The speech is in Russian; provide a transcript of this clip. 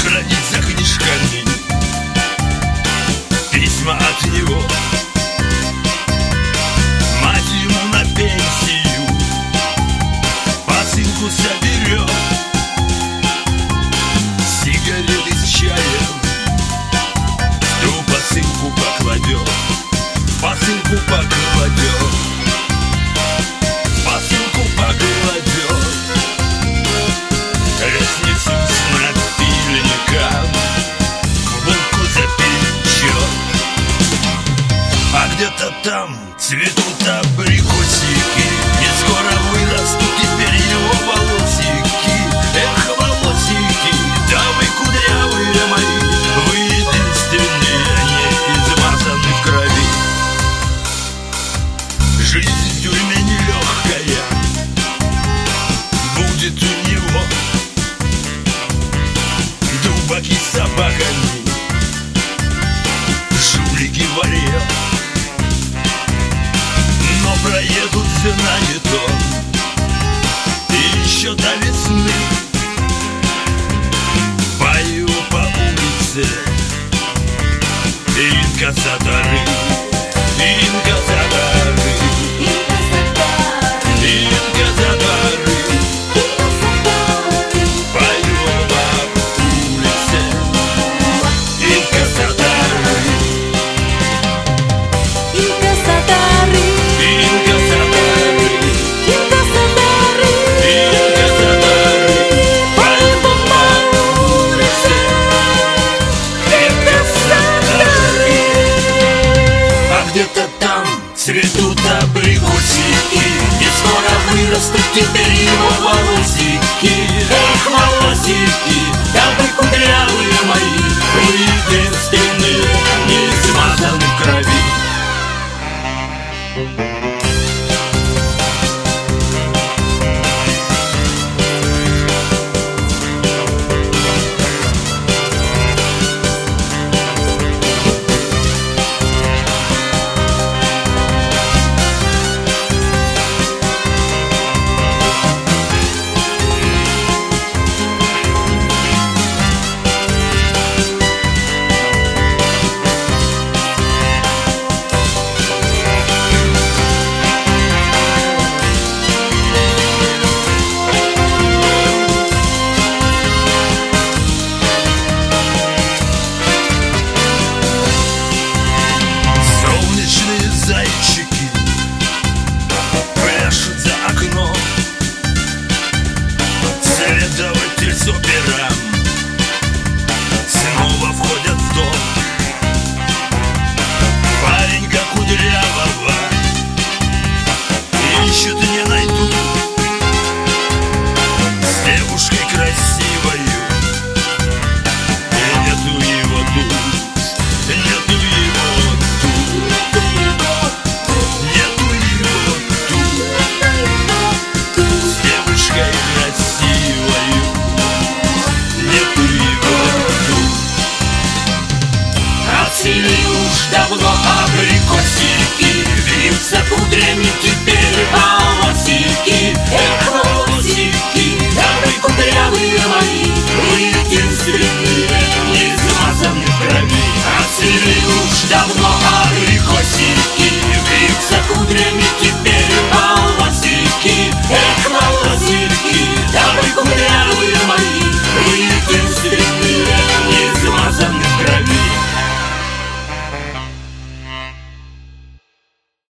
хранить за книжками письма от него. Мать ему на пенсию посылку соберет, сигареты с чаем в ту посылку покладет, посылку покладет, посылку покладет. Лестницу с напильником в булку запечет. А где-то там цветут абрикосики, и скоро вырастут теперь его волосики. Эх, волосики, да вы кудрявые мои, вы единственные, не измазаны в крови. Жизнь в тюрьме нелегкая будет у него. Дубаки с собаками, жулики ворел, но проедут, знает он, и еще давит